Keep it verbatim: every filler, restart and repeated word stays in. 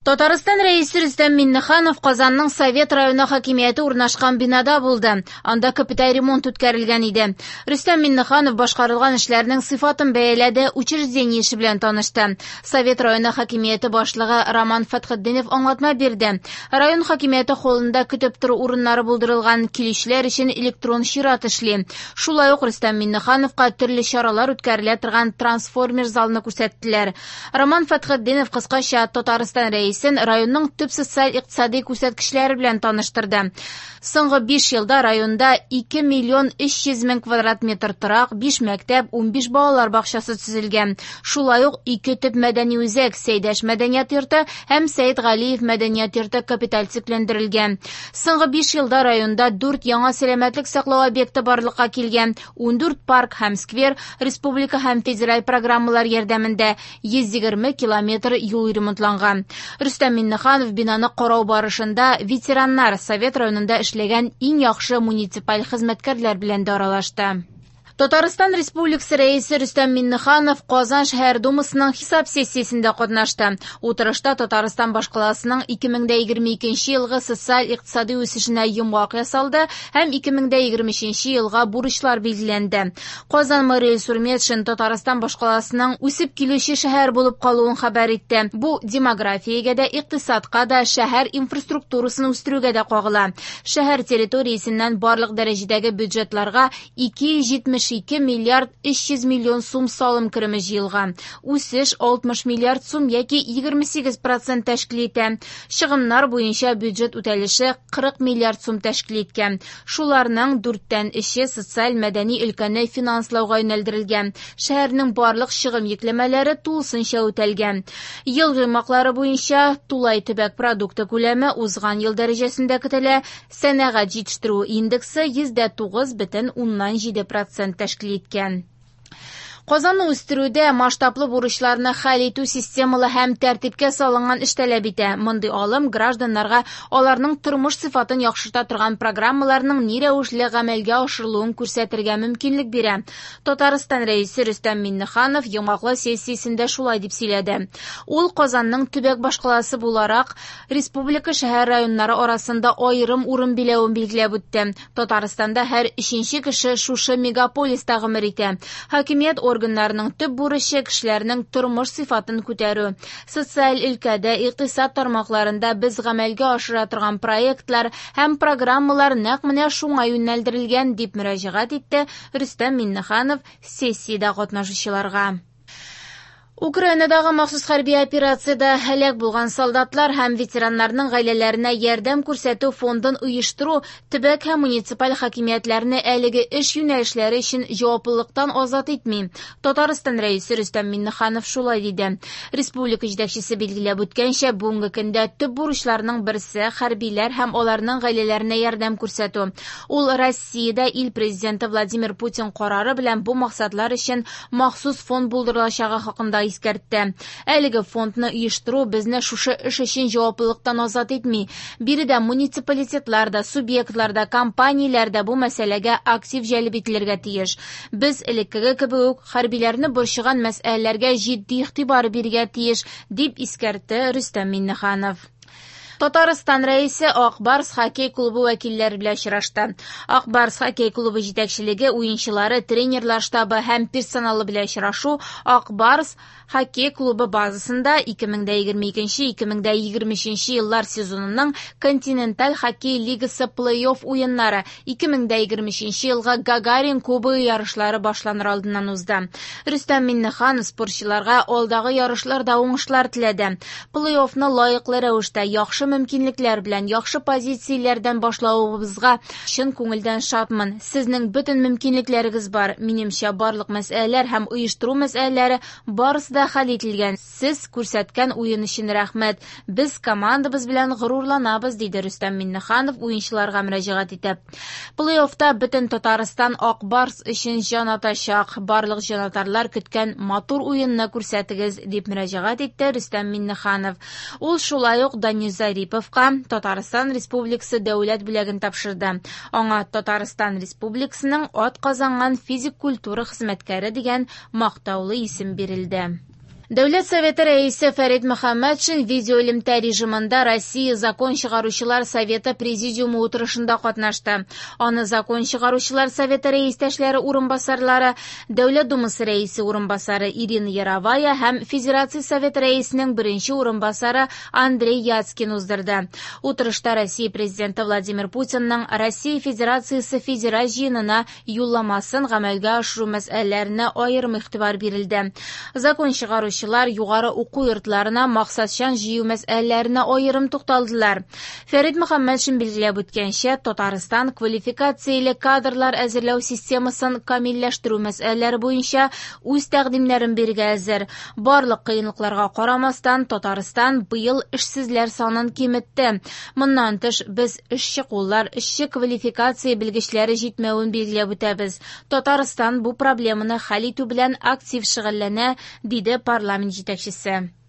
Татарстан рәисе Рөстәм Миннеханов Казанның Совет районы хакимияте урнашкан бинада булды. Анда капиталь ремонт үткәрелгән иде. Рөстәм Миннеханов башкарылган эшләрнең сыйфатын бәяләде, учреждение эше белән танышты. Совет районы хакимияте башлыгы Роман Фәтхетдинов аңлатма бирде. Район хакимияте холлында көтеп тору урыннары булдырылган, килүчеләр өчен электрон чират эшли. Шулай ук Рөстәм Миннехановка төрле чаралар үткәрелә торган трансформер залны күрсәттеләр. Роман Фәтхетдинов кыскача Татарстан рәисе районның төп социаль-икътисади күрсәткечләре белән таныштырды. Соңгы биш елда районда ике миллион өч йөз мең квадрат метр торак, биш мәктәп, унбиш балалар бакчасы төзелгән. Шулай ук ике төп мәдәни үзәк, Сәйдәш мәдәният йорты һәм Сәйд Галиев мәдәният йорты капиталь циклендерелгән. Соңгы биш елда районда дүрт яңа сәламәтлек саклау объекты барлыкка килгән. ундүрт парк һәм сквер, республика һәм федераль программалар ярдәмендә йөз егерме километр юл ремонтланган. Рөстәм Миннеханов бинаны карау барышында ветераннар Совет районында эшләгән иң яхшы муниципаль хезмәткәрләр белән дә аралашты. Татарстан Республикасы рәисе Рөстәм Миннеханов Казан шәһәр думасының хисап сессиясендә катнашты. Утырышта Татарстан башкаласының ике мең егерме икенче елгы социаль-икътисади үсешенә йомгак ясалды һәм ике мең егерме өченче елга бурычлар билгеләнде. Казан мэры Сурметшин Татарстан башкаласының үсеп килүче шәһәр булып калуын хәбәр итте. Бу демографиягә дә, икътисадка да, шәһәр инфраструктурасын үстерүгә дә кагыла. Шәһәр территориясеннән барлык дәрәҗәдәге бюджетларга ике йөз җитмеш ике миллиард өч йөз миллион сум салым кереме җыелган. Үсеш алтмыш миллиард сум яки егерме сигез процент тәшкил итә. Чыгымнар буенча бюджет үтәлеше кырык миллиард сум тәшкил иткән. Шуларның дүрттән өче социаль мәдәни өлкәне финанслауга юнәлдерелгән. Шәһәрнең барлык чыгым йөкләмәләре тулысынча үтәлгән. Ел йомгаклары буенча тулай төбәк продукты күләме узган ел дәрәҗәсендә көтелә. Сәнәгать җитештерү индексы йөз дә тугыз бөтен уннан җиде процент тәшкил иткән. Казанны үстерүдә масштаблы бурычларны хәл итү системалы һәм тәртипкә салынган эш таләп итә. Мондый алым гражданнарга аларның тормыш сыйфатын яхшырта торган программаларның ни рәвешле гамәлгә ашырылуын күрсәтергә мөмкинлек бирә. Татарстан рәисе Рөстәм Миннеханов йомгаклы сессиясендә шулай дип сөйләде. Ул Казанның төбәк башкаласы буларак республика шәһәр районнары арасында аерым урын биләвен билгеләп үтте. Татарстанда һәр өченче кеше шушы мегаполиста гомер итә. Хакимият органнарының төп бурычы кешеләрнең тормыш сыйфатын күтәрү. Социаль өлкәдә, икътисад тармакларында без гамәлгә ашыра торган проектлар һәм программалар нәкъ менә шуңа юнәлдерелгән, дип мөрәҗәгать итте Рөстәм Миннеханов сессиядә катнашучыларга. Украинадагы махсус хәрби операциядә һәлак булган солдатлар һәм ветераннарның гаиләләренә ярдәм күрсәтү фондын оештыру төбәк һәм муниципаль хакимиятләрне әлеге эш юнәлешләре өчен җаваплылыктан азат итми. Татарстан рәисе Рөстәм Миннеханов шулай диде. Республика җитәкчесе билгеләп үткәнчә, бүгенге көндә төп бурычларның берсе хәрбиләр һәм аларның гаиләләренә ярдәм күрсәтү. Ул Россиядә ил президенты Владимир Путин карары белән бу максатлар өчен махсус фонд булдырылачагы хакында искәртте. Әлеге фондны оештыру безне шушы эш өчен җаваплылыктан азат итми. Биредә муниципалитетларда, субъектларда, компанияләрдә бу мәсьәләгә актив җәлеп ителергә тиеш. Без элеккеге кебек үк хәрбиләрне борчыган мәсьәләләргә җитди игътибар бирергә тиеш, дип искәртте Рөстәм Миннеханов. Татарстан рәисе Ак Барс хоккей клубы вәкилләре белән очрашты. Ак Барс хоккей клубы җитәкчелеге, уенчылары, тренерлар штабы һәм персоналы белән очрашу Ак Барс хоккей клубы базасында ике мең егерме икенче - ике мең егерме өченче еллар сезонының континенталь хоккей лигасы плей-офф уеннары ике мең егерме өченче елга Гагарин кубогы ярышлары башланыр алдыннан узды. Рөстәм Миннеханов спортчыларга алдагы ярышларда уңышлар теләде. Плей-оффны лаеклы рәвештә яхшы мөмкинлекләр белән, яхшы позицияләрдән башлавыбызга чын күңелдән шатмын. Сезнең бөтен мөмкинлекләрегез бар. Минемчә, барлык мәсьәләләр һәм оештыру мәсьәләләре барысы да хәл ителгән. Сез күрсәткән уен өчен рәхмәт. Без командабыз белән горурланабыз, диде Рөстәм Миннеханов уенчыларга мөрәҗәгать итеп. Плей-оффта бөтен Татарстан Ак Барс өчен җан атачак. Барлык җанатарлар көткән матур уенны күрсәтегез, дип мөрәҗәгать итте Рөстәм Миннеханов. Ул шулай ук Данис Зариповка Татарстан Республикасы дәүләт бүләген тапшырды. Аңа Татарстан Республикасының ат казанган физик культура хезмәткәре дигән мактаулы исем бирелде. Дәүләт Советы рәисе Фәрит Мөхәммәтшин видеоэлемтә режимында Россия закон чыгаручылар советы президиумы утырышында катнашты. Аны закон чыгаручылар советы рәистәшләре урынбасарлары, Дәүләт Думасы рәисе урынбасары Ирина Яровая һәм Федерация советы рәисенең беренче урынбасары Андрей Яцкин уздырды. Утырышта Россия президенты Владимир Путинның Россия Федерациясе федераль җыенына юлламасын гамәлгә ашыру мәсьәләләренә аерым игътибар бирелде. Закон чыгаручылар югары уку йортларына максатчан җыю мәсьәләләренә аерым тукталдылар. Фәрит Мөхәммәтшин билгеләп үткәнчә, Татарстан квалификацияле кадрлар әзерләү системасын камилләштерү мәсьәләләре буенча үз тәкъдимнәрен бирергә әзер. Барлык кыенлыкларга карамастан, Татарстан быел эшсезләр санын киметте. Моннан тыш, без эшче куллар, эшче квалификация белгечләре җитмәвен билгеләп үтәбез. Татарстан бу проблеманы хәл итү белән актив шөгыльләнә, диде парламент җитәкчесе.